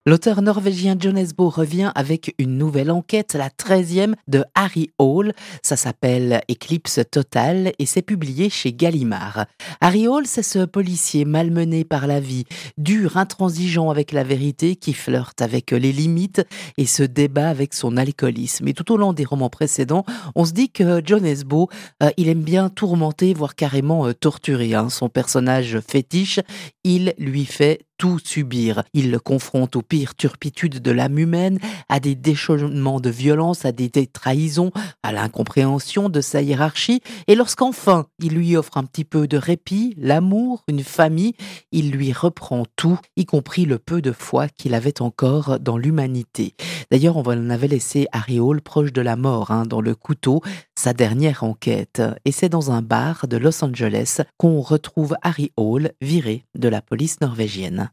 L'auteur norvégien Jon Esbo revient avec une nouvelle enquête, la 13e de Harry Hole. Ça s'appelle Éclipse totale et c'est publié chez Gallimard. Harry Hole, c'est ce policier malmené par la vie, dur, intransigeant avec la vérité, qui flirte avec les limites et se débat avec son alcoolisme. Et tout au long des romans précédents, on se dit que Jon Esbo, il aime bien tourmenter, voire carrément torturer. Son personnage fétiche, il lui fait tout subir. Il le confronte aux pires turpitudes de l'âme humaine, à des déchaînements de violence, à des trahisons, à l'incompréhension de sa hiérarchie. Et lorsqu'enfin il lui offre un petit peu de répit, l'amour, une famille, il lui reprend tout, y compris le peu de foi qu'il avait encore dans l'humanité. D'ailleurs, on en avait laissé Harry Hole proche de la mort, dans Le Couteau, sa dernière enquête. Et c'est dans un bar de Los Angeles qu'on retrouve Harry Hole viré de la police norvégienne.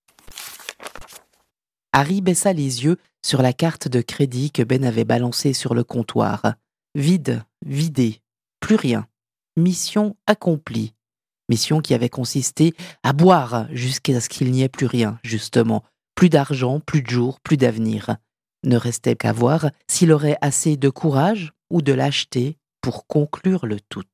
Harry baissa les yeux sur la carte de crédit que Ben avait balancée sur le comptoir. Vide, vidé, plus rien. Mission accomplie. Mission qui avait consisté à boire jusqu'à ce qu'il n'y ait plus rien, justement. Plus d'argent, plus de jours, plus d'avenir. Ne restait qu'à voir s'il aurait assez de courage ou de lâcheté pour conclure le tout.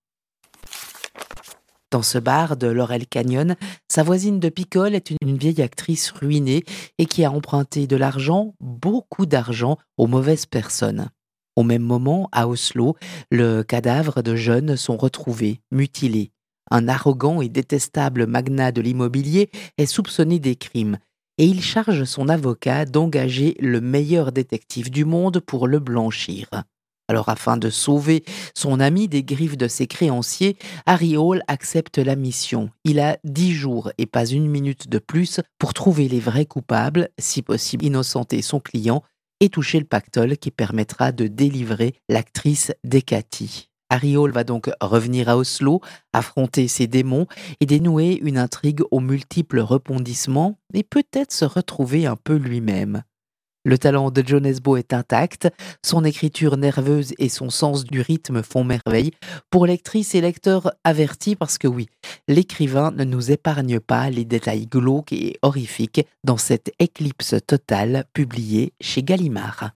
Dans ce bar de Laurel Canyon, sa voisine de picole est une vieille actrice ruinée et qui a emprunté de l'argent, beaucoup d'argent, aux mauvaises personnes. Au même moment, à Oslo, le cadavre de jeunes sont retrouvés, mutilés. Un arrogant et détestable magnat de l'immobilier est soupçonné des crimes et il charge son avocat d'engager le meilleur détective du monde pour le blanchir. Alors, afin de sauver son ami des griffes de ses créanciers, Harry Hole accepte la mission. Il a 10 jours et pas une minute de plus pour trouver les vrais coupables, si possible innocenter son client et toucher le pactole qui permettra de délivrer l'actrice Dekati. Harry Hole va donc revenir à Oslo, affronter ses démons et dénouer une intrigue aux multiples rebondissements et peut-être se retrouver un peu lui-même. Le talent de Jon Esbo est intact, son écriture nerveuse et son sens du rythme font merveille. Pour lectrices et lecteurs avertis, parce que oui, l'écrivain ne nous épargne pas les détails glauques et horrifiques dans cette éclipse totale publiée chez Gallimard.